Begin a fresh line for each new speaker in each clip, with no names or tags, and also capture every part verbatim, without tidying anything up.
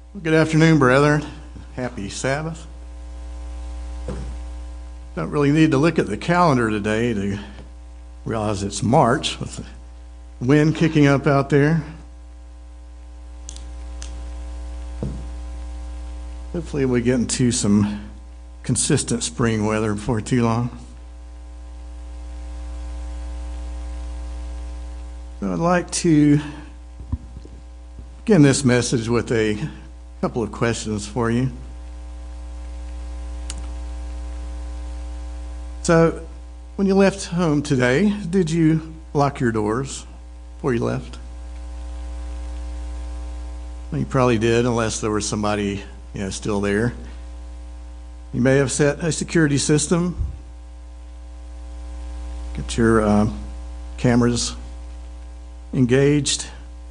Good afternoon, brethren. Happy Sabbath. Don't really need to look at the calendar today to realize it's March with the wind kicking up out there. Hopefully we get into some consistent spring weather before too long. So I'd like to begin this message with a couple of questions for you. So, when you left home today, did you lock your doors before you left? Well, you probably did, unless there was somebody, you know, still there. You may have set a security system. Get your uh, cameras engaged.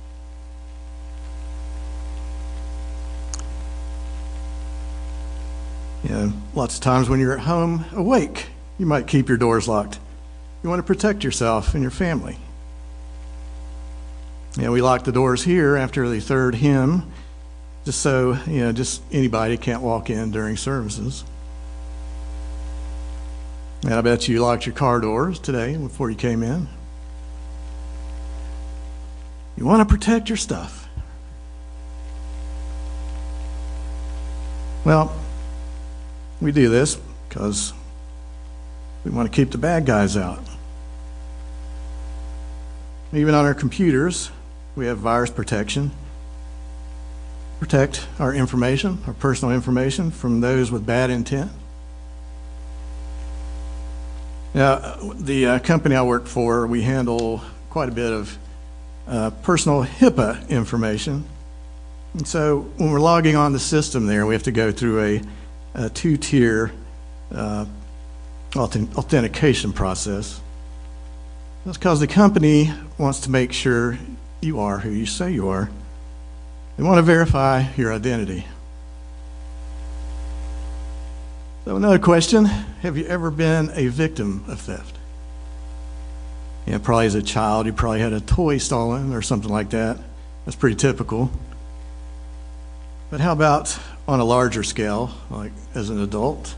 You know, lots of times when you're at home awake, you might keep your doors locked. You want to protect yourself and your family. You know, we lock the doors here after the third hymn, just so, you know, just anybody can't walk in during services. And I bet you locked your car doors today before you came in. You want to protect your stuff. Well, we do this because we want to keep the bad guys out. Even on our computers, we have virus protection. Protect our information, our personal information, from those with bad intent. Now, the uh, company I work for, we handle quite a bit of uh, personal HIPAA information. And so when we're logging on the system there, we have to go through a a two-tier uh, authentication process. That's because the company wants to make sure you are who you say you are. They want to verify your identity. So another question, have you ever been a victim of theft? Yeah, probably as a child, you probably had a toy stolen or something like that. That's pretty typical. But how about on a larger scale, like as an adult?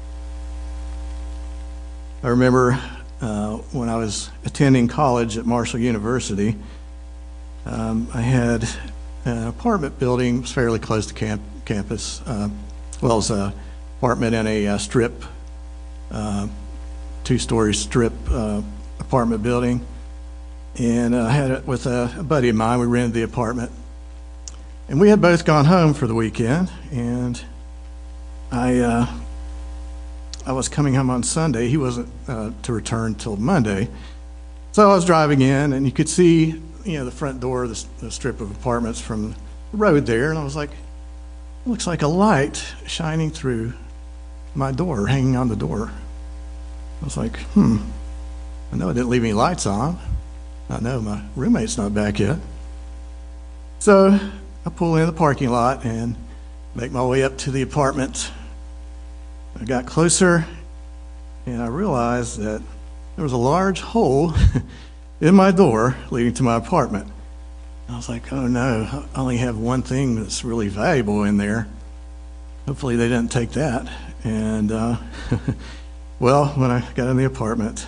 I remember uh, when I was attending college at Marshall University, um, I had an apartment building, it was fairly close to camp, campus, uh, well as an apartment in a uh, strip, uh, two-story strip uh, apartment building. And uh, I had it with a, a buddy of mine. We rented the apartment. And we had both gone home for the weekend, and I uh, I was coming home on Sunday. He wasn't uh, to return till Monday. So I was driving in, and you could see, you know, the front door of the, the strip of apartments from the road there, and I was like, it looks like a light shining through my door, hanging on the door. I was like, hmm, I know I didn't leave any lights on. I know my roommate's not back yet. So I pull in the parking lot and make my way up to the apartment. I got closer and I realized that there was a large hole in my door leading to my apartment. I was like, oh no, I only have one thing that's really valuable in there. Hopefully they didn't take that. And uh, well, when I got in the apartment,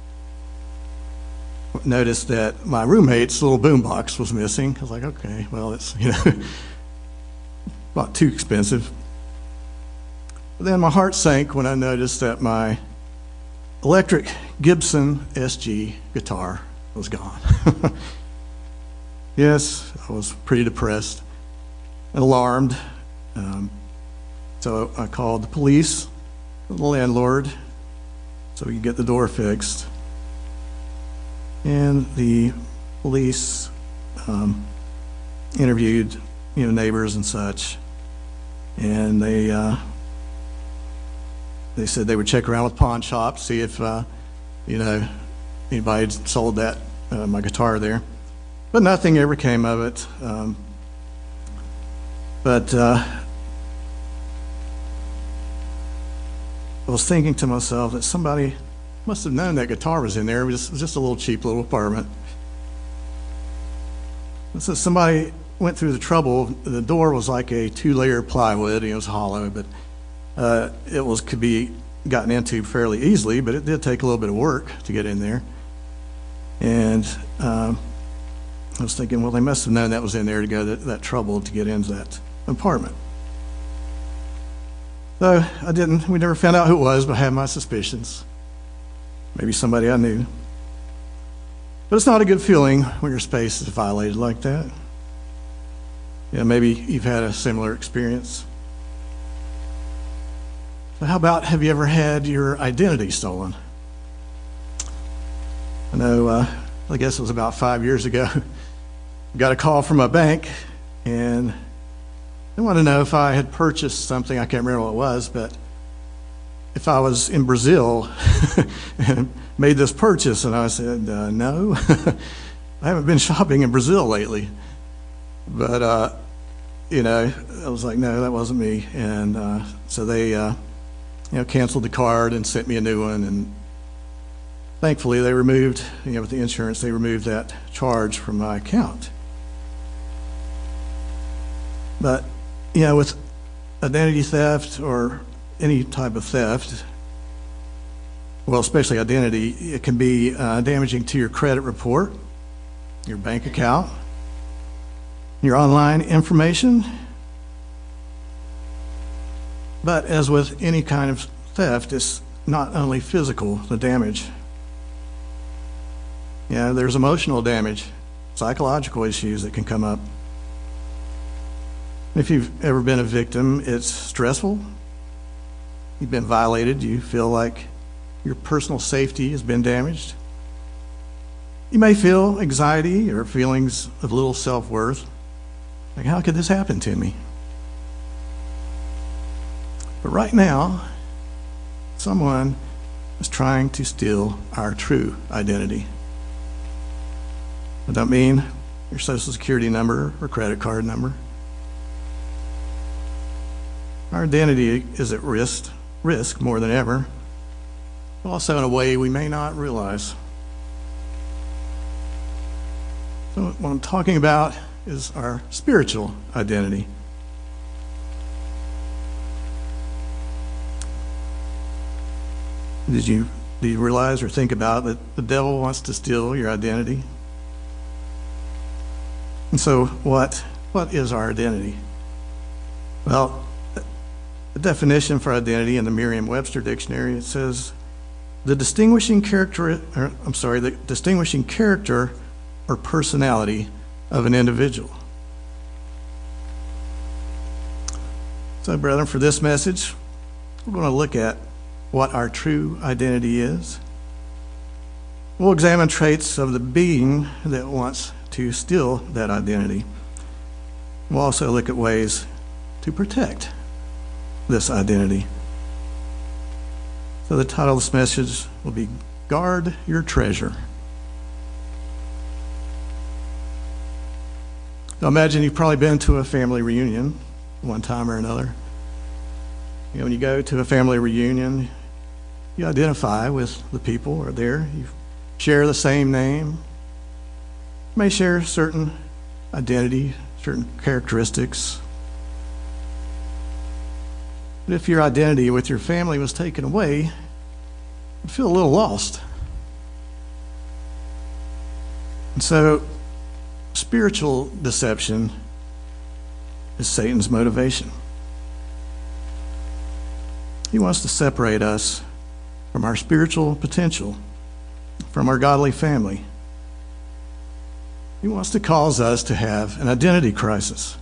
noticed that my roommate's little boombox was missing. I was like, okay, well, it's, you know, not too expensive. But then my heart sank when I noticed that my electric Gibson S G guitar was gone. Yes, I was pretty depressed and alarmed. Um, so I called the police, the landlord, so we could get the door fixed. And the police um, interviewed, you know, neighbors and such, and they uh, they said they would check around with pawn shops, see if uh, you know anybody had sold that uh, my guitar there, but nothing ever came of it. Um, but uh, I was thinking to myself that somebody must have known that guitar was in there. It was just, it was just a little cheap little apartment. And so somebody went through the trouble. The door was like a two-layer plywood, and it was hollow, but uh, it was could be gotten into fairly easily, but it did take a little bit of work to get in there. And um, I was thinking, well, they must have known that was in there to go that, that trouble to get into that apartment. So I didn't, we never found out who it was, but I had my suspicions. Maybe somebody I knew. But it's not a good feeling when your space is violated like that. Yeah, maybe you've had a similar experience. But how about, have you ever had your identity stolen? I know, uh, I guess it was about five years ago, got a call from a bank, and they wanted to know if I had purchased something. I can't remember what it was, but if I was in Brazil and made this purchase. And I said, uh, no, I haven't been shopping in Brazil lately. But, uh, you know, I was like, no, that wasn't me. And uh, so they, uh, you know, canceled the card and sent me a new one. And thankfully, they removed, you know, with the insurance, they removed that charge from my account. But, you know, with identity theft or any type of theft, well, especially identity, it can be uh, damaging to your credit report, your bank account, your online information. But as with any kind of theft, it's not only physical, the damage. Yeah, there's emotional damage, psychological issues that can come up. If you've ever been a victim, it's stressful. You've been violated. You feel like your personal safety has been damaged. You may feel anxiety or feelings of little self-worth. Like, how could this happen to me? But right now, someone is trying to steal our true identity. I don't mean your social security number or credit card number. Our identity is at risk, risk more than ever, but also in a way we may not realize. So what I'm talking about is our spiritual identity. Did you, do you realize or think about that the devil wants to steal your identity? And so what, what is our identity? Well, the definition for identity in the Merriam-Webster dictionary, it says the distinguishing character, or, I'm sorry, the distinguishing character or personality of an individual. So, brethren, for this message, we're going to look at what our true identity is. We'll examine traits of the being that wants to steal that identity. We'll also look at ways to protect this identity. So the title of this message will be Guard Your Treasure. Now imagine you've probably been to a family reunion one time or another. You know, when you go to a family reunion, you identify with the people who are there. You share the same name. You may share certain identity, certain characteristics. But if your identity with your family was taken away, you'd feel a little lost. And so, spiritual deception is Satan's motivation. He wants to separate us from our spiritual potential, from our godly family. He wants to cause us to have an identity crisis.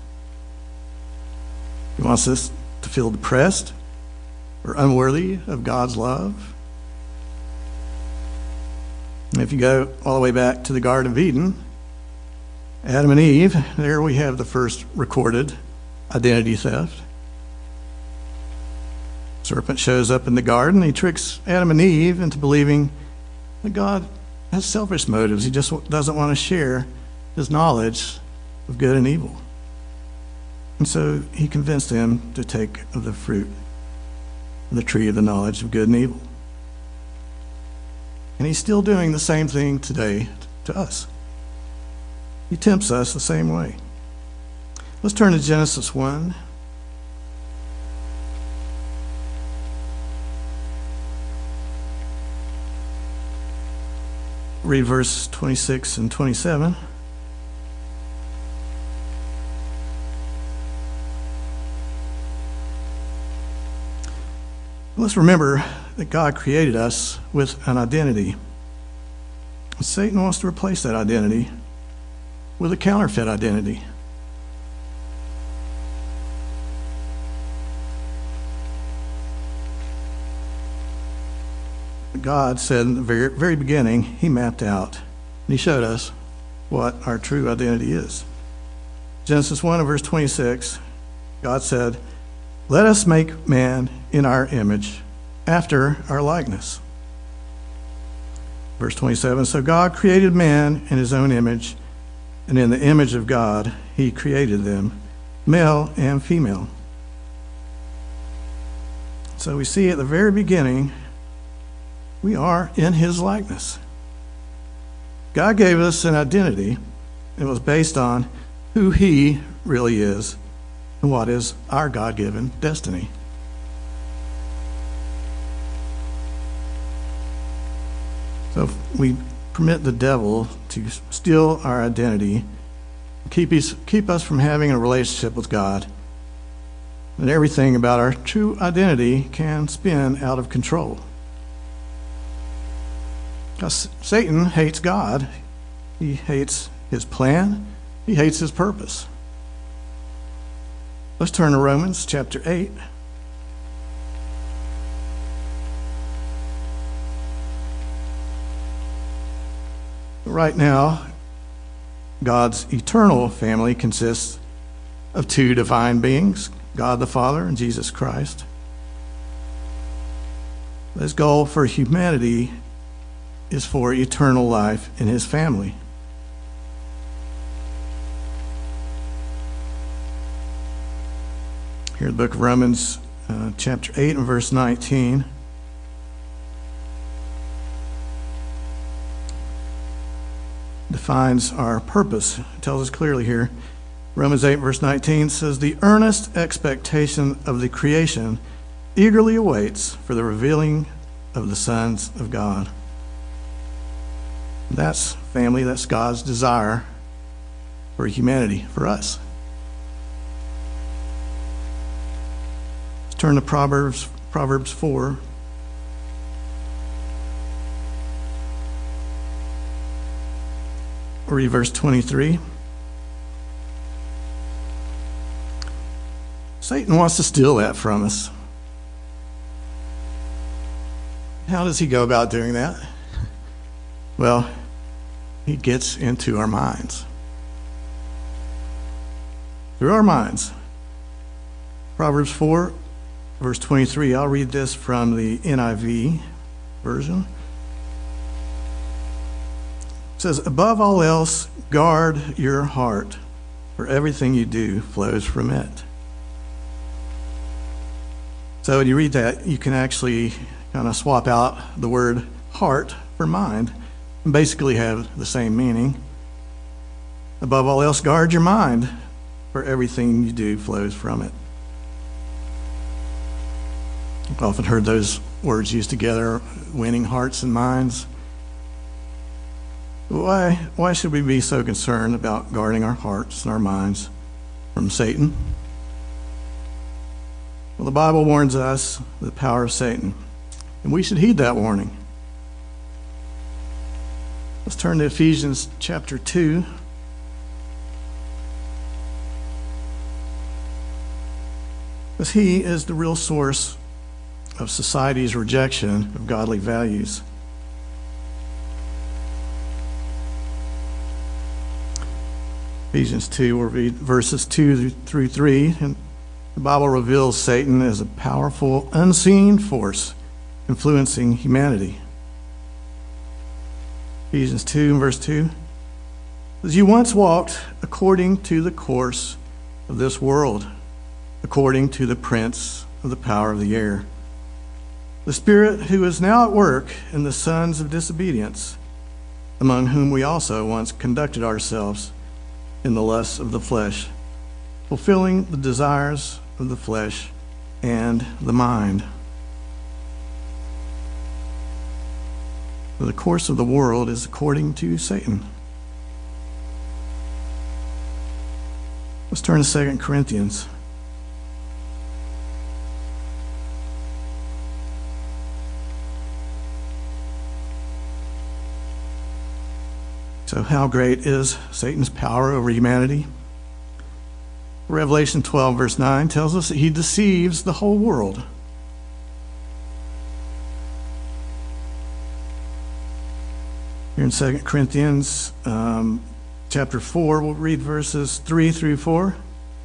He wants us to feel depressed or unworthy of God's love. And if you go all the way back to the Garden of Eden, Adam and Eve, there we have the first recorded identity theft. Serpent shows up in the garden. He tricks Adam and Eve into believing that God has selfish motives. He just doesn't want to share his knowledge of good and evil. And so he convinced them to take of the fruit of the tree of the knowledge of good and evil. And he's still doing the same thing today to us. He tempts us the same way. Let's turn to Genesis one. Read verse twenty-six and twenty-seven. Let's remember that God created us with an identity. Satan wants to replace that identity with a counterfeit identity. God said in the very, very beginning, he mapped out and he showed us what our true identity is. Genesis one and verse twenty-six, God said, "Let us make man in our image, after our likeness." Verse twenty-seven, "So God created man in his own image, and in the image of God he created them, male and female." So we see at the very beginning, we are in his likeness. God gave us an identity. It was based on who he really is and what is our God-given destiny. So if we permit the devil to steal our identity, keep us, keep us from having a relationship with God, then everything about our true identity can spin out of control. Because Satan hates God. He hates his plan. He hates his purpose. Let's turn to Romans chapter eight. Right now, God's eternal family consists of two divine beings, God the Father and Jesus Christ. His goal for humanity is for eternal life in his family. Here in the book of Romans, uh, chapter eight and verse nineteen. Defines our purpose. It tells us clearly here. Romans eight verse nineteen says, "The earnest expectation of the creation eagerly awaits for the revealing of the sons of God." That's family, that's God's desire for humanity, for us. Let's turn to Proverbs, Proverbs four. Read verse twenty-three. Satan wants to steal that from us. How does he go about doing that? Well, he gets into our minds. Through our minds. Proverbs four, verse twenty-three. I'll read this from the N I V version. It says, "Above all else, guard your heart, for everything you do flows from it." So when you read that, you can actually kind of swap out the word heart for mind and basically have the same meaning. Above all else, guard your mind, for everything you do flows from it. I've often heard those words used together, winning hearts and minds. Why, why should we be so concerned about guarding our hearts and our minds from Satan? Well, the Bible warns us of the power of Satan, and we should heed that warning. Let's turn to Ephesians chapter two. Because he is the real source of society's rejection of godly values. Ephesians two, we'll read verses two through three. And the Bible reveals Satan as a powerful, unseen force influencing humanity. Ephesians two and verse two. As you once walked according to the course of this world, according to the prince of the power of the air, the spirit who is now at work in the sons of disobedience, among whom we also once conducted ourselves in the lusts of the flesh, fulfilling the desires of the flesh and the mind. The course of the world is according to Satan. Let's turn to Second Corinthians. So how great is Satan's power over humanity? Revelation twelve, verse nine tells us that he deceives the whole world. Here in Second Corinthians um, chapter four, we'll read verses three through four.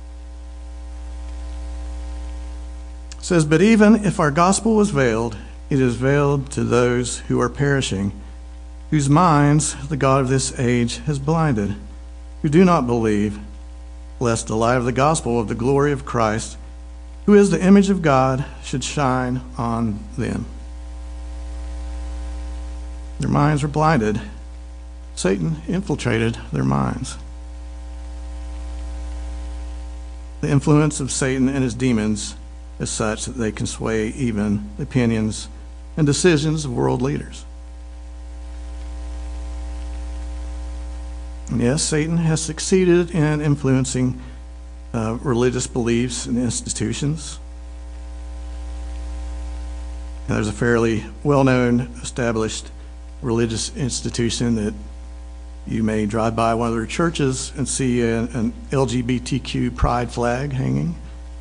It says, "But even if our gospel was veiled, it is veiled to those who are perishing, whose minds the God of this age has blinded, who do not believe, lest the light of the gospel of the glory of Christ, who is the image of God, should shine on them." Their minds were blinded. Satan infiltrated their minds. The influence of Satan and his demons is such that they can sway even the opinions and decisions of world leaders. And yes, Satan has succeeded in influencing uh, religious beliefs and institutions. And there's a fairly well-known, established religious institution that you may drive by one of their churches and see a, an L G B T Q pride flag hanging.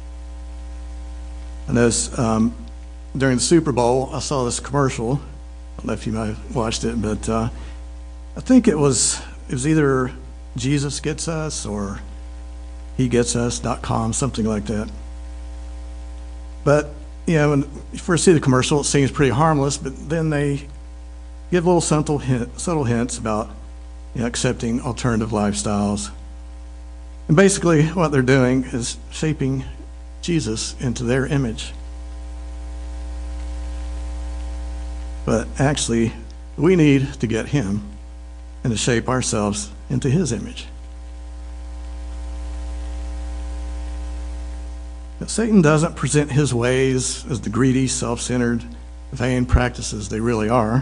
And those, um, during the Super Bowl, I saw this commercial. I don't know if you might have watched it, but uh, I think it was it was either Jesus Gets Us or He Gets Us dot com, something like that. But you know, when you first see the commercial, it seems pretty harmless, but then they give little subtle, hint, subtle hints about you know, accepting alternative lifestyles. And basically what they're doing is shaping Jesus into their image. But actually, we need to get him and to shape ourselves into his image. But Satan doesn't present his ways as the greedy, self-centered, vain practices they really are.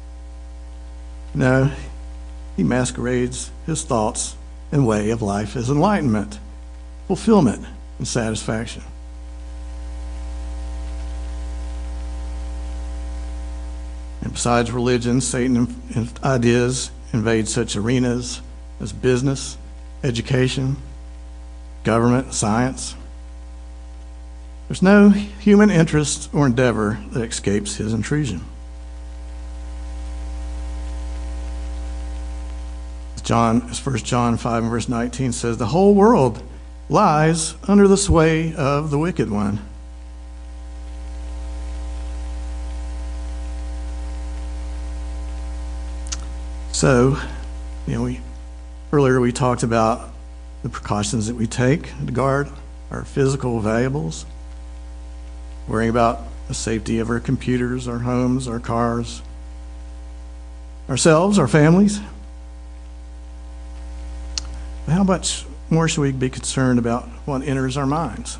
No, he masquerades his thoughts and way of life as enlightenment, fulfillment, and satisfaction. And besides religion, Satan's ideas invade such arenas as business, education, government, science. There's no human interest or endeavor that escapes his intrusion. John, as First John five and verse nineteen says, the whole world lies under the sway of the wicked one. So, you know, we earlier we talked about the precautions that we take to guard our physical valuables, worrying about the safety of our computers, our homes, our cars, ourselves, our families. How much more should we be concerned about what enters our minds?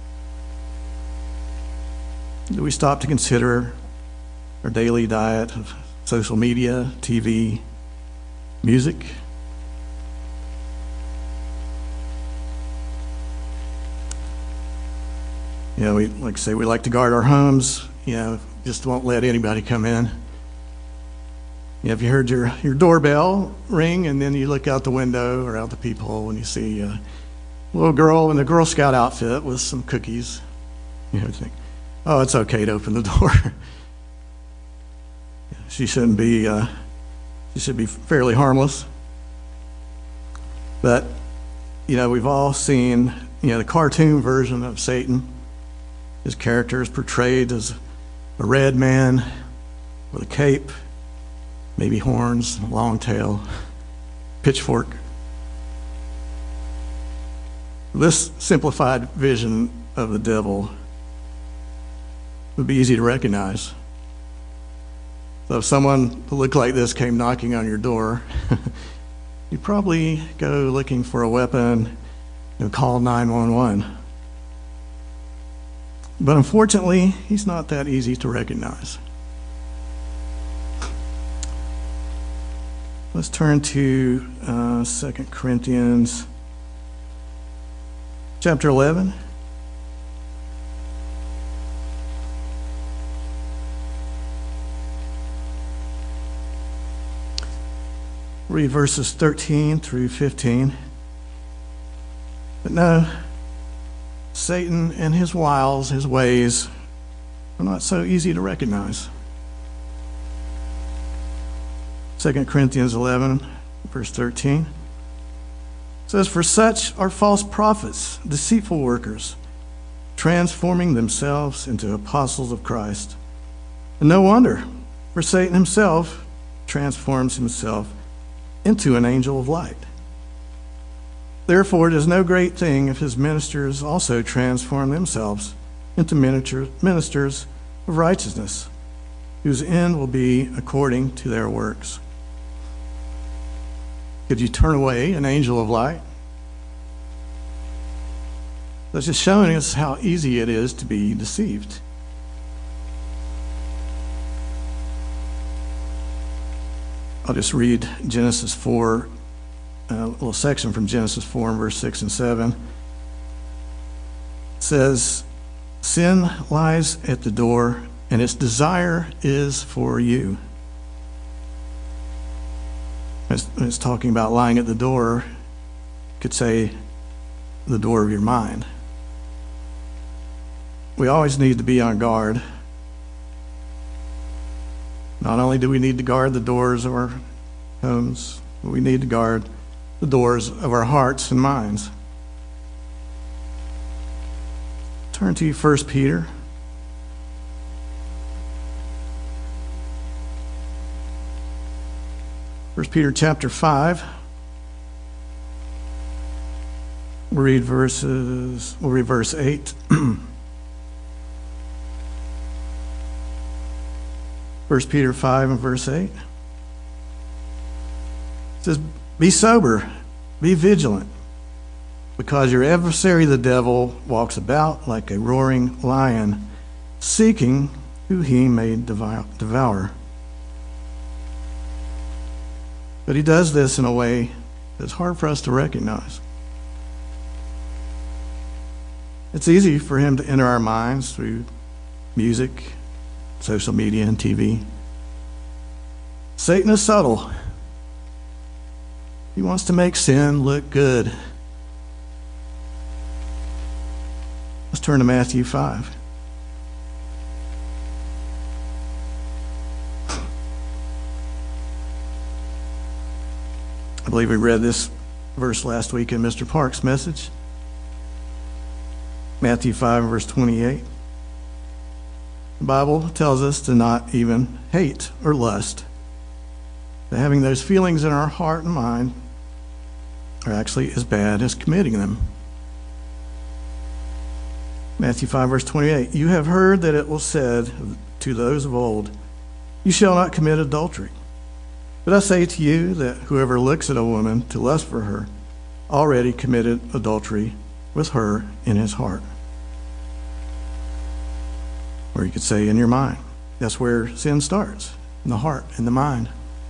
Do we stop to consider our daily diet of social media, T V, music? You know, we like to say we like to guard our homes, you know, just won't let anybody come in. You know, if you heard your, your doorbell ring and then you look out the window or out the peephole and you see a little girl in a Girl Scout outfit with some cookies, you know, you think, oh, it's okay to open the door. She shouldn't be, uh, she should be fairly harmless. But, you know, we've all seen, you know, the cartoon version of Satan. His character is portrayed as a red man with a cape, maybe horns, long tail, pitchfork. This simplified vision of the devil would be easy to recognize. So if someone who looked like this came knocking on your door, you'd probably go looking for a weapon you know, call nine one one. But unfortunately, he's not that easy to recognize. Let's turn to uh, Second Corinthians chapter eleven. Read verses thirteen through fifteen. But no, Satan and his wiles, his ways, are not so easy to recognize. Second Corinthians eleven, verse thirteen says, "For such are false prophets, deceitful workers, transforming themselves into apostles of Christ. And no wonder, for Satan himself transforms himself into an angel of light. Therefore, it is no great thing if his ministers also transform themselves into ministers of righteousness, whose end will be according to their works." Could you turn away an angel of light? That's just showing us how easy it is to be deceived. I'll just read Genesis four, a little section from Genesis four and verse six and seven. It says, "Sin lies at the door, and its desire is for you." It's, it's talking about lying at the door. You could say the door of your mind. We always need to be on guard. Not only do we need to guard the doors of our homes, but we need to guard the doors of our hearts and minds. Turn to First Peter. First Peter chapter five. We'll read verses, we'll read verse eight. First Peter five and verse eight. It says, "Be sober, be vigilant, because your adversary the devil walks about like a roaring lion, seeking who he may devour. But he does this in a way that's hard for us to recognize. It's easy for him to enter our minds through music, social media, and T V. Satan is subtle. He wants to make sin look good. Let's turn to Matthew five. I believe we read this verse last week in Mister Park's message. Matthew five, verse twenty-eight. The Bible tells us to not even hate or lust. That having those feelings in our heart and mind are actually as bad as committing them. Matthew five, verse twenty-eight. "You have heard that it was said to those of old, 'You shall not commit adultery.' But I say to you that whoever looks at a woman to lust for her already committed adultery with her in his heart." Or you could say in your mind. That's where sin starts, in the heart, in the mind.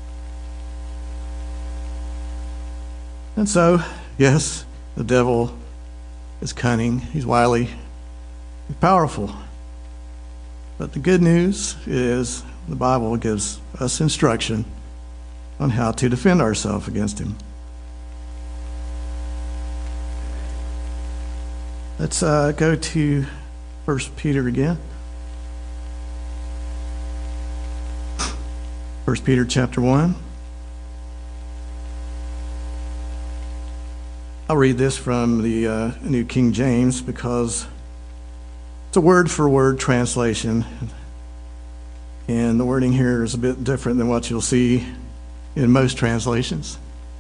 And so, yes, the devil is cunning, he's wily, he's powerful. But the good news is the Bible gives us instruction on how to defend ourselves against him. Let's uh, go to First Peter again. First Peter chapter one. I'll read this from the uh, New King James because it's a word-for-word translation, and the wording here is a bit different than what you'll see in most translations.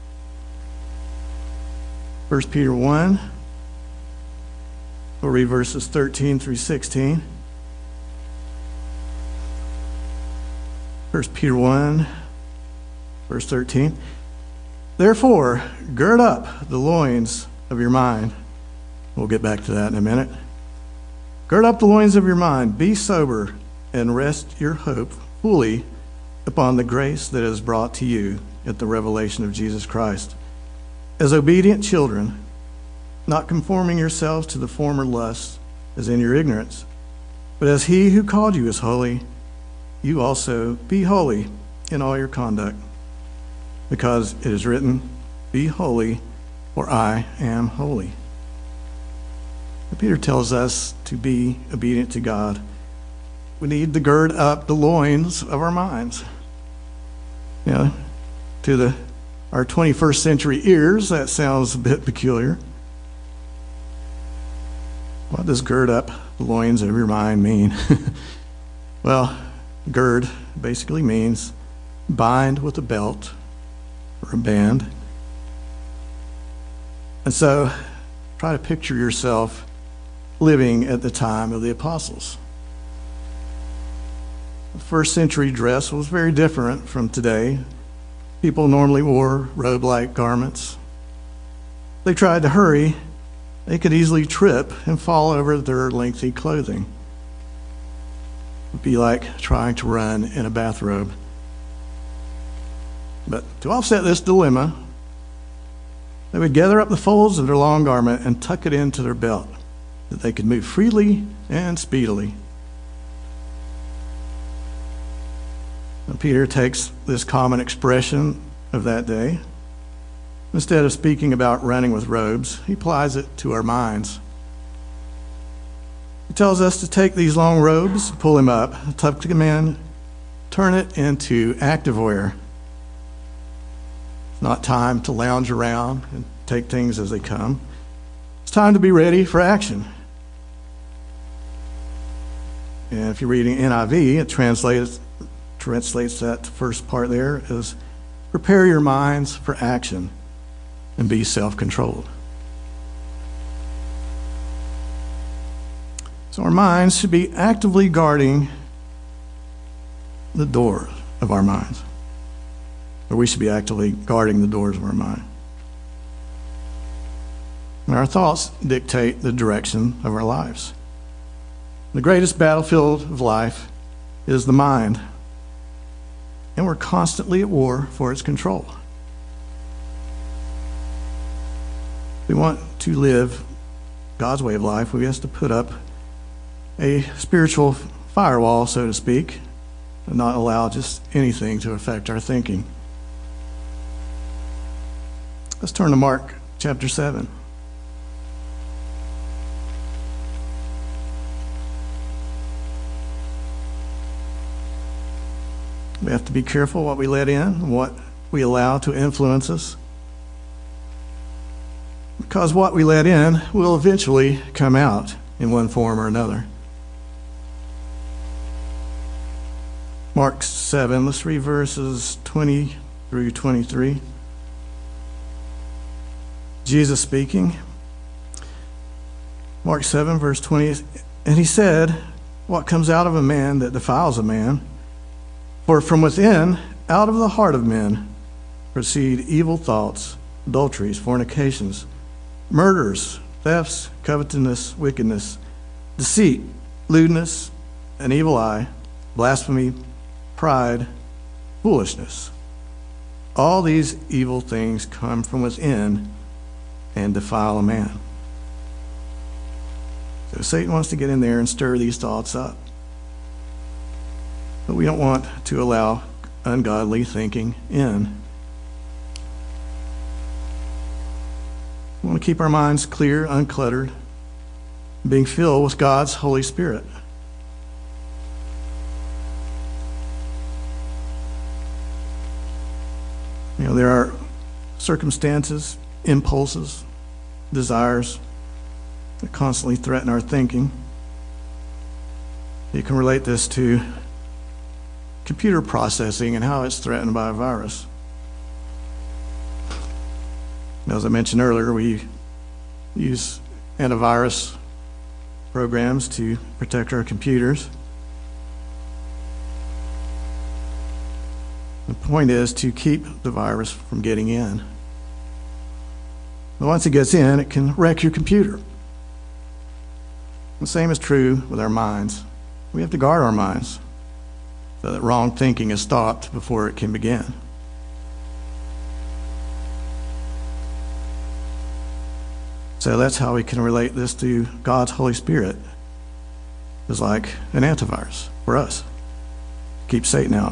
First Peter one, we'll read verses thirteen through sixteen. First Peter one, verse thirteen. "Therefore, gird up the loins of your mind, We'll get back to that in a minute. Gird up the loins of your mind, be sober, and rest your hope fully upon the grace that is brought to you at the revelation of Jesus Christ. As obedient children, not conforming yourselves to the former lusts as in your ignorance, but as he who called you is holy, you also be holy in all your conduct, because it is written, be holy, for I am holy. Peter tells us to be obedient to God. We need to gird up the loins of our minds. You know, to the our twenty-first century ears, that sounds a bit peculiar. What does gird up the loins of your mind mean? Well, gird basically means bind with a belt or a band. And so try to picture yourself living at the time of the apostles. The first century dress was very different from today. People normally wore robe-like garments. They tried to hurry. They could easily trip and fall over their lengthy clothing. It would be like trying to run in a bathrobe. But to offset this dilemma, they would gather up the folds of their long garment and tuck it into their belt, that they could move freely and speedily. Now, Peter takes this common expression of that day. Instead of speaking about running with robes, he applies it to our minds. He tells us to take these long robes, pull them up, tuck them in, turn it into activewear. It's not time to lounge around and take things as they come. It's time to be ready for action. And if you're reading N I V, it translates translates that first part there as prepare your minds for action and be self-controlled. So our minds should be actively guarding the door of our minds. Or we should be actively guarding the doors of our mind. And our thoughts dictate the direction of our lives. The greatest battlefield of life is the mind. And we're constantly at war for its control. If we want to live God's way of life, we have to put up a spiritual firewall, so to speak, and not allow just anything to affect our thinking. Let's turn to Mark chapter seven. We have to be careful what we let in, what we allow to influence us. Because what we let in will eventually come out in one form or another. Mark seven, let's read verses twenty through twenty-three. Jesus speaking. Mark seven, verse twenty. And he said, what comes out of a man that defiles a man? For from within, out of the heart of men, proceed evil thoughts, adulteries, fornications, murders, thefts, covetousness, wickedness, deceit, lewdness, an evil eye, blasphemy, pride, foolishness. All these evil things come from within and defile a man. So Satan wants to get in there and stir these thoughts up. But we don't want to allow ungodly thinking in. We want to keep our minds clear, uncluttered, being filled with God's Holy Spirit. You know, there are circumstances, impulses, desires that constantly threaten our thinking. You can relate this to computer processing and how it's threatened by a virus. As I mentioned earlier, we use antivirus programs to protect our computers. The point is to keep the virus from getting in. But once it gets in, it can wreck your computer. The same is true with our minds. We have to guard our minds so that wrong thinking is stopped before it can begin. So that's how we can relate this to God's Holy Spirit. It's like an antivirus for us. Keep Satan out.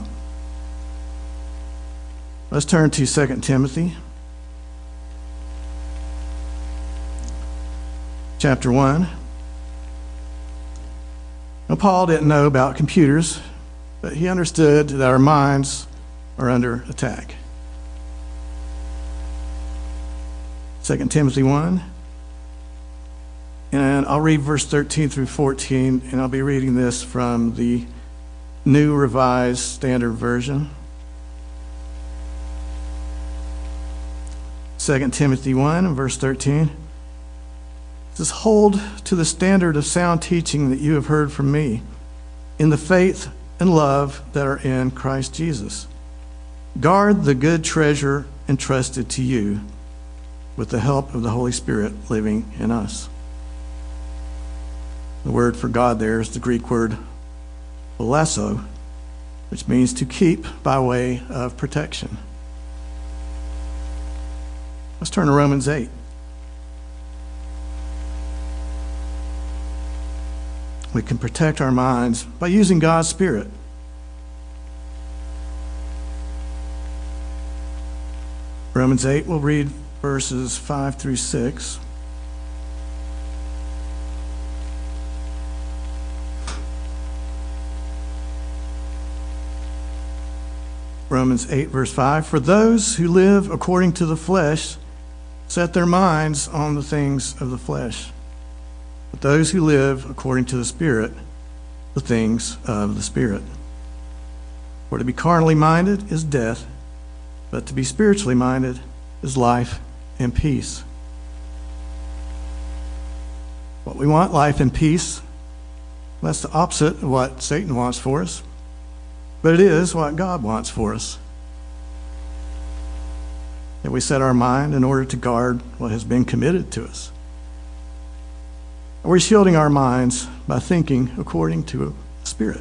Let's turn to Second Timothy chapter one. Now, Paul didn't know about computers, but he understood that our minds are under attack. Second Timothy one. And I'll read verse thirteen through fourteen, and I'll be reading this from the New Revised Standard Version. Second Timothy one, verse thirteen. It says, "Hold to the standard of sound teaching that you have heard from me, in the faith and love that are in Christ Jesus. Guard the good treasure entrusted to you, with the help of the Holy Spirit living in us." The word for God there is the Greek word "belesso," which means to keep by way of protection. Let's turn to Romans eight. We can protect our minds by using God's Spirit. Romans eight, we'll read verses five through six. Romans eight, verse five, "For those who live according to the flesh set their minds on the things of the flesh. But those who live according to the Spirit, the things of the Spirit. For to be carnally minded is death, but to be spiritually minded is life and peace." What we want, life and peace, that's the opposite of what Satan wants for us. But it is what God wants for us. That we set our mind in order to guard what has been committed to us. We're shielding our minds by thinking according to the Spirit.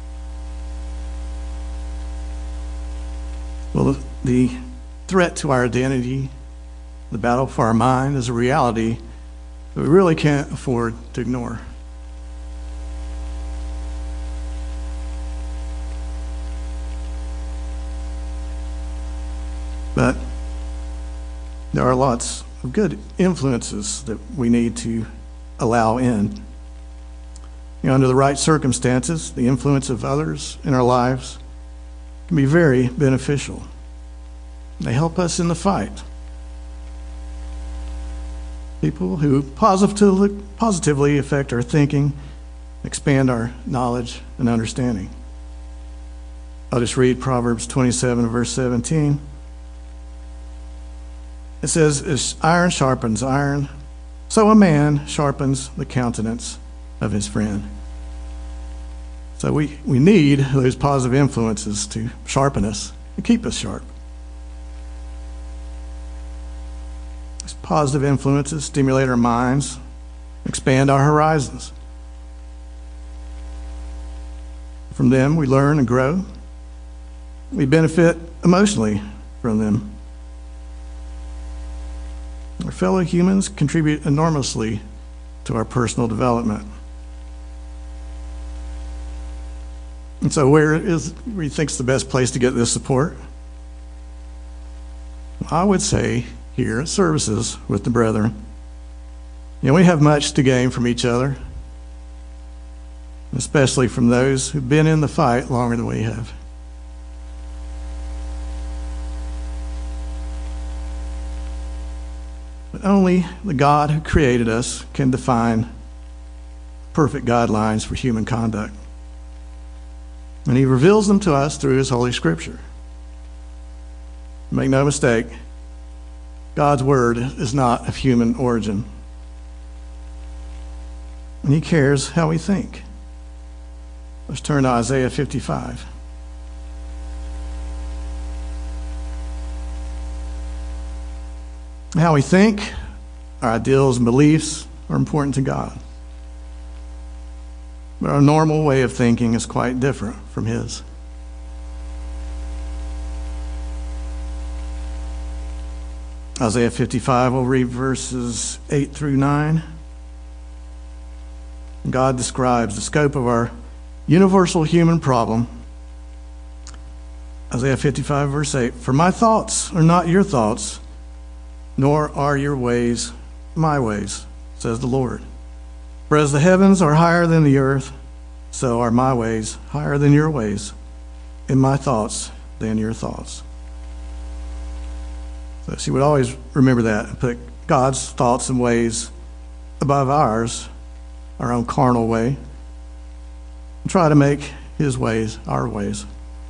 Well, the, the threat to our identity, the battle for our mind, is a reality that we really can't afford to ignore. But there are lots of good influences that we need to allow in. You know, under the right circumstances, the influence of others in our lives can be very beneficial. They help us in the fight. People who positively, positively affect our thinking, expand our knowledge and understanding. I'll just read Proverbs twenty-seven, verse seventeen. It says, "As iron sharpens iron, so a man sharpens the countenance of his friend." So we, we need those positive influences to sharpen us and keep us sharp. These positive influences stimulate our minds, expand our horizons. From them, we learn and grow. We benefit emotionally from them. Our fellow humans contribute enormously to our personal development. And so where is where you think's the best place to get this support? I would say here at services with the brethren. You know, we have much to gain from each other, especially from those who've been in the fight longer than we have. But only the God who created us can define perfect guidelines for human conduct. And he reveals them to us through his Holy Scripture. Make no mistake, God's word is not of human origin. And he cares how we think. Let's turn to Isaiah fifty-five. How we think, our ideals and beliefs are important to God. But our normal way of thinking is quite different from his. Isaiah fifty-five, we'll read verses eight through nine. God describes the scope of our universal human problem. Isaiah fifty-five, verse eight, "For my thoughts are not your thoughts, nor are your ways my ways, says the Lord. For as the heavens are higher than the earth, so are my ways higher than your ways, and my thoughts than your thoughts." So she would always remember that and put God's thoughts and ways above ours, our own carnal way, and try to make his ways our ways.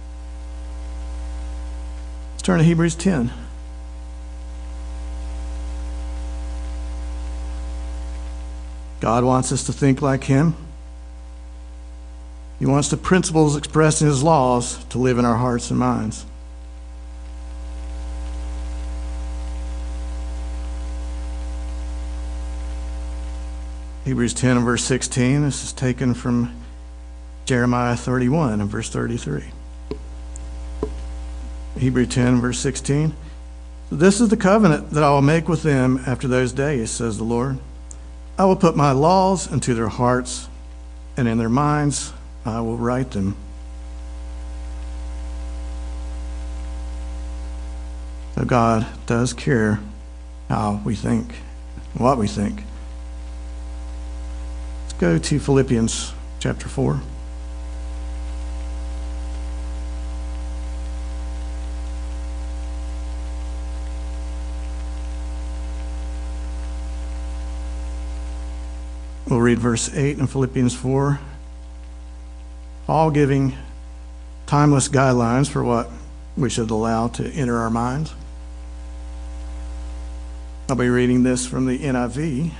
Let's turn to Hebrews ten. God wants us to think like him. He wants the principles expressed in his laws to live in our hearts and minds. Hebrews ten and verse sixteen. This is taken from Jeremiah thirty-one and verse thirty-three. Hebrews ten verse sixteen. "This is the covenant that I will make with them after those days, says the Lord. I will put my laws into their hearts, and in their minds I will write them." So God does care how we think, what we think. Let's go to Philippians chapter four. We'll read verse eight in Philippians four. All giving timeless guidelines for what we should allow to enter our minds. I'll be reading this from the N I V.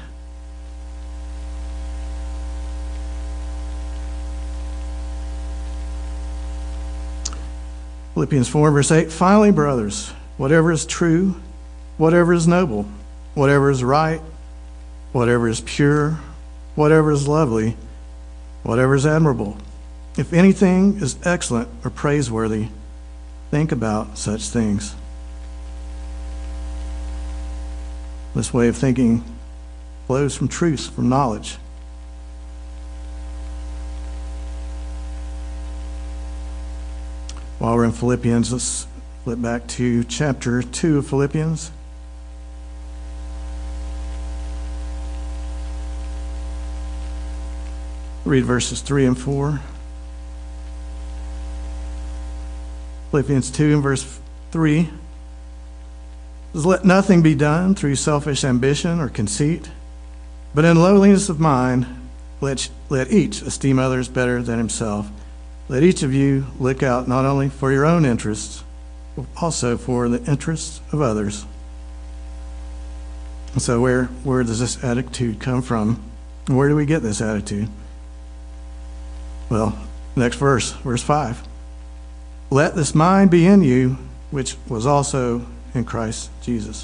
Philippians four, verse eight. "Finally, brothers, whatever is true, whatever is noble, whatever is right, whatever is pure, whatever is lovely, whatever is admirable, if anything is excellent or praiseworthy, think about such things." This way of thinking flows from truth, from knowledge. While we're in Philippians, let's flip back to chapter two of Philippians. Read verses three and four. Philippians two and verse three says, "Let nothing be done through selfish ambition or conceit, but in lowliness of mind, let, let each esteem others better than himself. Let each of you look out not only for your own interests, but also for the interests of others." And so where, where does this attitude come from? Where do we get this attitude? Well, next verse, verse five. "Let this mind be in you, which was also in Christ Jesus."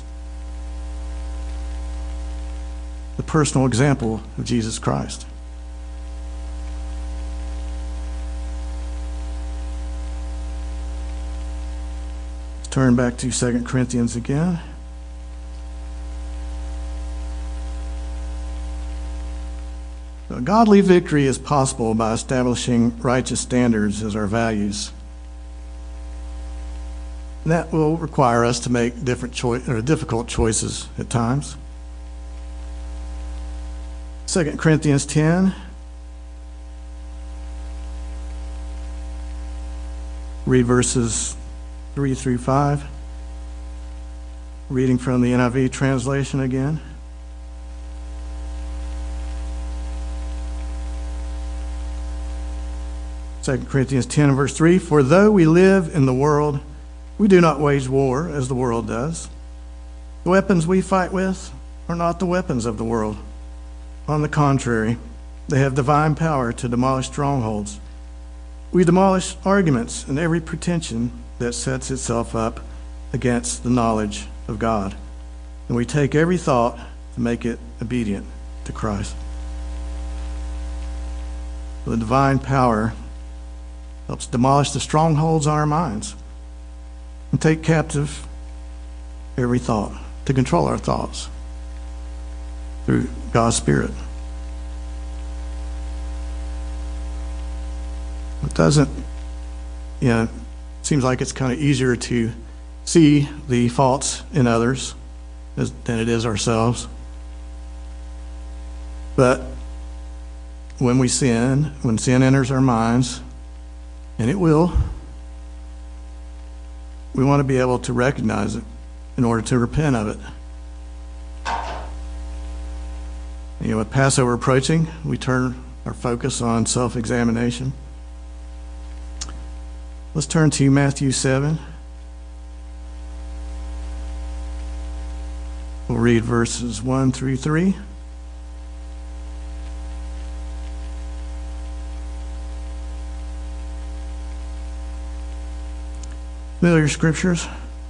The personal example of Jesus Christ. Let's turn back to Second Corinthians again. A godly victory is possible by establishing righteous standards as our values. And that will require us to make different choice or difficult choices at times. Second Corinthians ten. Read verses three through five. Reading from the N I V translation again. Second Corinthians ten and verse three. "For though we live in the world, we do not wage war as the world does. The weapons we fight with are not the weapons of the world. On the contrary, they have divine power to demolish strongholds. We demolish arguments and every pretension that sets itself up against the knowledge of God. And we take every thought to make it obedient to Christ." The divine power helps demolish the strongholds on our minds and take captive every thought, to control our thoughts through God's Spirit. It doesn't, you know, it seems like it's kind of easier to see the faults in others as, than it is ourselves. But when we sin, when sin enters our minds, and it will, we want to be able to recognize it in order to repent of it. You know, with Passover approaching, we turn our focus on self-examination. Let's turn to Matthew seven. We'll read verses one through three. Familiar scriptures.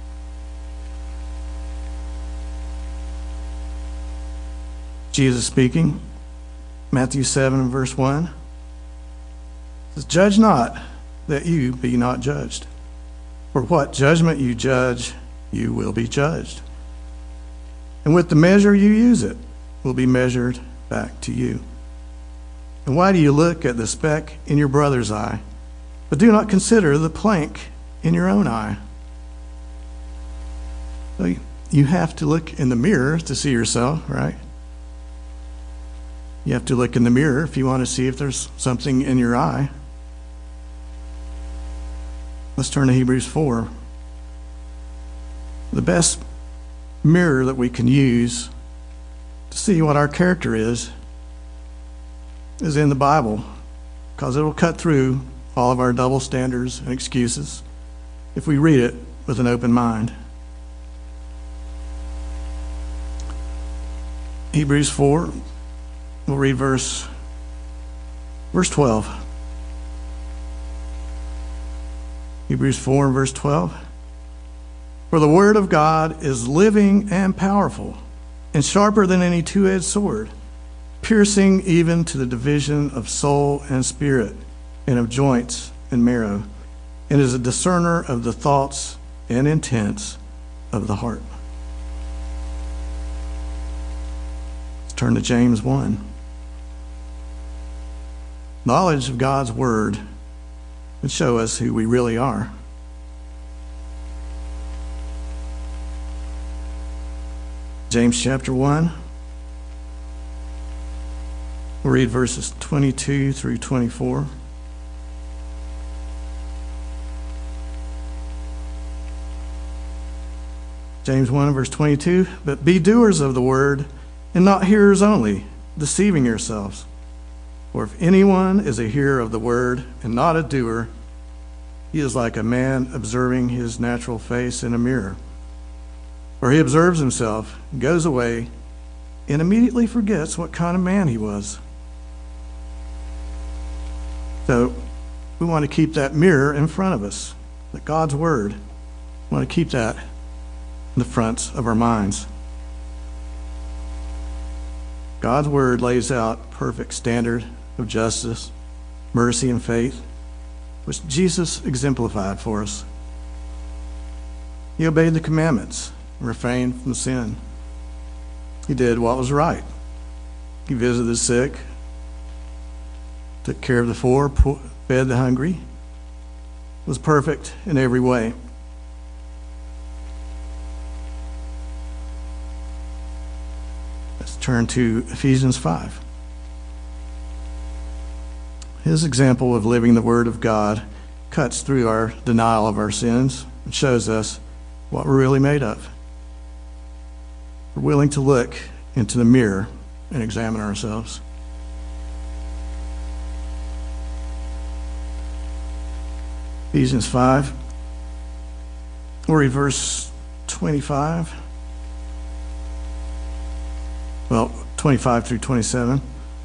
Jesus speaking, Matthew seven, verse one, says, "Judge not, that you be not judged. For what judgment you judge, you will be judged. And with the measure you use it, will be measured back to you. And why do you look at the speck in your brother's eye, but do not consider the plank in your own eye?" So you have to look in the mirror to see yourself, right? You have to look in the mirror if you want to see if there's something in your eye. Let's turn to Hebrews four. The best mirror that we can use to see what our character is is in the Bible, because it will cut through all of our double standards and excuses if we read it with an open mind. Hebrews four, we'll read verse, verse twelve. Hebrews four and verse twelve. "For the word of God is living and powerful, and sharper than any two-edged sword, piercing even to the division of soul and spirit, and of joints and marrow, and is a discerner of the thoughts and intents of the heart." Let's turn to James one. Knowledge of God's word would show us who we really are. James chapter one. We'll read verses twenty-two through twenty-four. James one, verse twenty-two, "But be doers of the word, and not hearers only, deceiving yourselves. For if anyone is a hearer of the word and not a doer, he is like a man observing his natural face in a mirror. For he observes himself, goes away, and immediately forgets what kind of man he was." So we want to keep that mirror in front of us, that God's word. We want to keep that in the fronts of our minds. God's word lays out perfect standard of justice, mercy, and faith, which Jesus exemplified for us. He obeyed the commandments and refrained from sin. He did what was right. He visited the sick, took care of the poor, fed the hungry, was perfect in every way. Let's turn to Ephesians five. His example of living the Word of God cuts through our denial of our sins and shows us what we're really made of. We're willing to look into the mirror and examine ourselves. Ephesians five, we'll read verse twenty-five. Well, twenty-five through twenty-seven.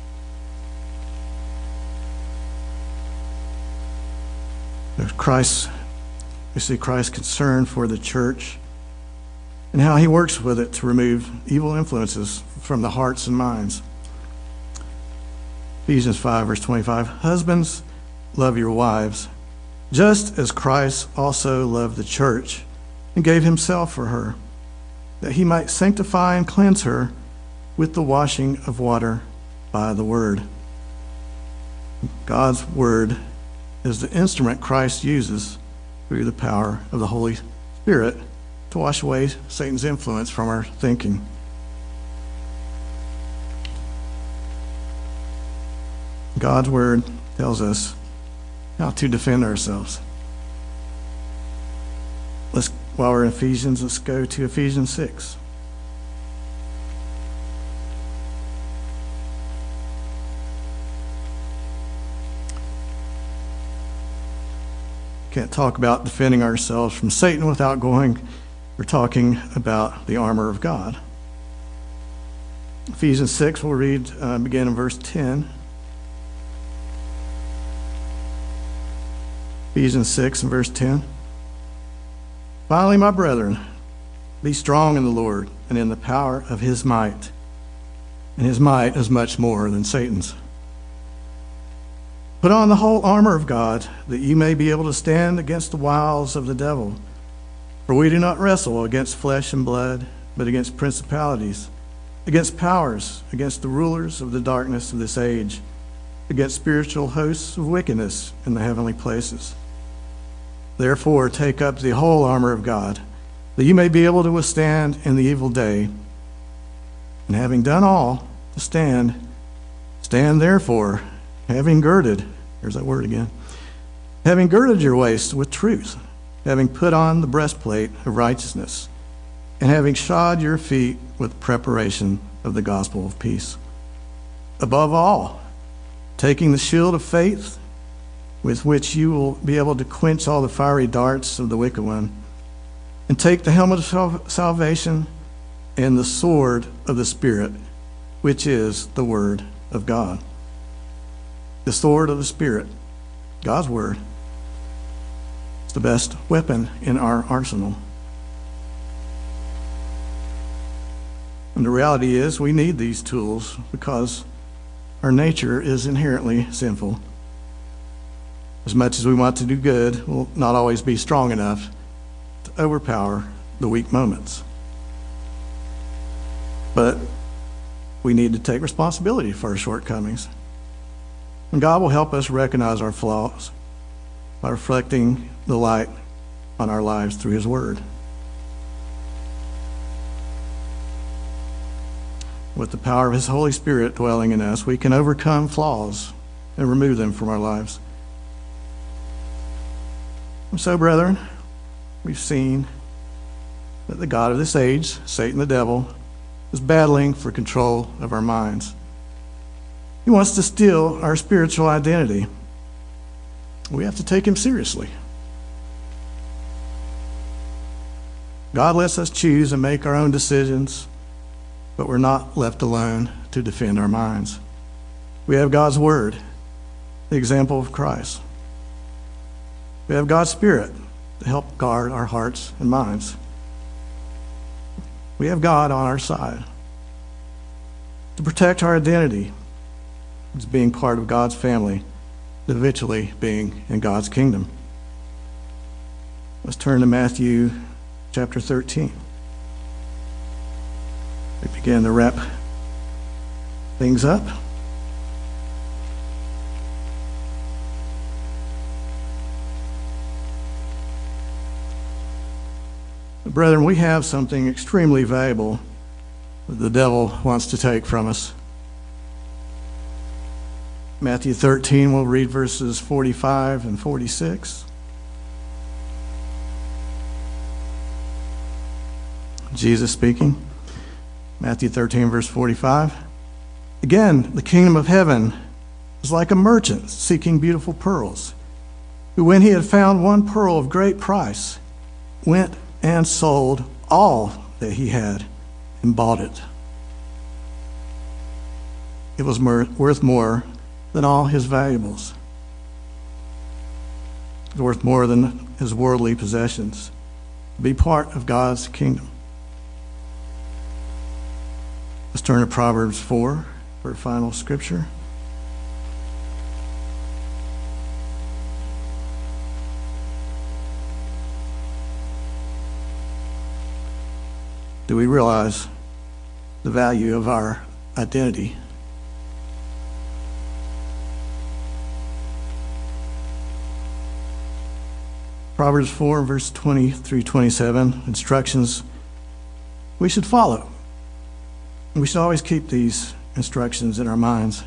There's Christ, we see Christ's concern for the church and how he works with it to remove evil influences from the hearts and minds. Ephesians five, verse twenty-five, husbands, love your wives, just as Christ also loved the church and gave himself for her, that he might sanctify and cleanse her with the washing of water by the word. God's word is the instrument Christ uses through the power of the Holy Spirit to wash away Satan's influence from our thinking. God's word tells us how to defend ourselves. Let's, while we're in Ephesians, let's go to Ephesians six. Can't talk about defending ourselves from Satan without going or talking about the armor of God. Ephesians six, we'll read, uh, begin in verse ten. Ephesians six and verse ten. Finally, my brethren, be strong in the Lord and in the power of his might. And his might is much more than Satan's. Put on the whole armor of God, that you may be able to stand against the wiles of the devil. For we do not wrestle against flesh and blood, but against principalities, against powers, against the rulers of the darkness of this age, against spiritual hosts of wickedness in the heavenly places. Therefore, take up the whole armor of God, that you may be able to withstand in the evil day. And having done all, to stand, stand therefore, having girded, there's that word again, having girded your waist with truth, having put on the breastplate of righteousness, and having shod your feet with preparation of the gospel of peace. Above all, taking the shield of faith, with which you will be able to quench all the fiery darts of the wicked one, and take the helmet of sal- salvation and the sword of the Spirit, which is the word of God. The sword of the Spirit, God's word, is the best weapon in our arsenal. And the reality is we need these tools because our nature is inherently sinful. As much as we want to do good, we'll not always be strong enough to overpower the weak moments. But we need to take responsibility for our shortcomings. And God will help us recognize our flaws by reflecting the light on our lives through his word. With the power of his Holy Spirit dwelling in us, we can overcome flaws and remove them from our lives. And so, brethren, we've seen that the god of this age, Satan the devil, is battling for control of our minds. He wants to steal our spiritual identity. We have to take him seriously. God lets us choose and make our own decisions, but we're not left alone to defend our minds. We have God's word, the example of Christ. We have God's Spirit to help guard our hearts and minds. We have God on our side to protect our identity as being part of God's family, eventually being in God's kingdom. Let's turn to Matthew chapter thirteen. We begin to wrap things up. Brethren, we have something extremely valuable that the devil wants to take from us. Matthew thirteen, we'll read verses forty-five and forty-six. Jesus speaking. Matthew thirteen, verse forty-five. Again, the kingdom of heaven is like a merchant seeking beautiful pearls, who, when he had found one pearl of great price, went and sold all that he had and bought it. It was worth more than all his valuables. It was worth more than his worldly possessions to be part of God's kingdom. Let's turn to Proverbs four for our final scripture. do we realize the value of our identity? Proverbs four, verse twenty through twenty-seven, instructions we should follow. We should always keep these instructions in our minds.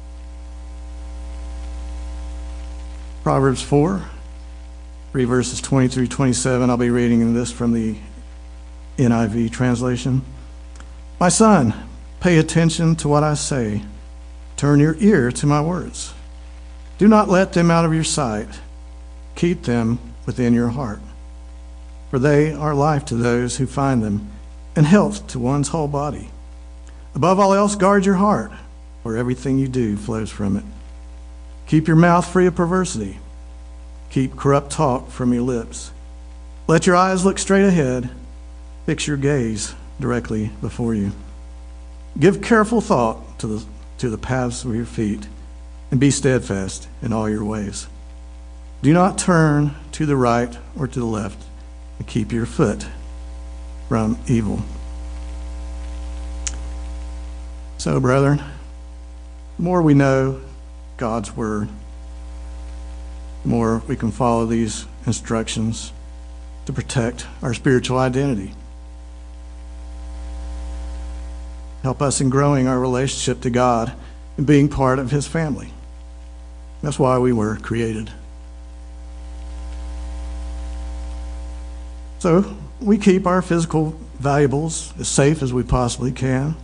Proverbs four, three verses twenty through twenty-seven. I'll be reading this from the N I V translation. My son, pay attention to what I say. Turn your ear to my words. Do not let them out of your sight. Keep them within your heart. For they are life to those who find them, and health to one's whole body. Above all else, guard your heart, for everything you do flows from it. Keep your mouth free of perversity. Keep corrupt talk from your lips. Let your eyes look straight ahead. Fix your gaze directly before you. Give careful thought to the, to the paths of your feet, and be steadfast in all your ways. Do not turn to the right or to the left, and keep your foot from evil. So, brethren, the more we know God's word, the more we can follow these instructions to protect our spiritual identity. Help us in growing our relationship to God and being part of his family. That's why we were created. So we keep our physical valuables as safe as we possibly can.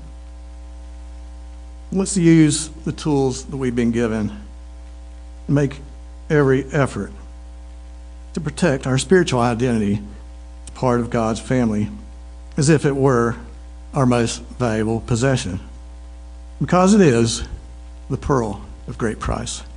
Let's use the tools that we've been given and make every effort to protect our spiritual identity as part of God's family, as if it were our most valuable possession, because it is the pearl of great price.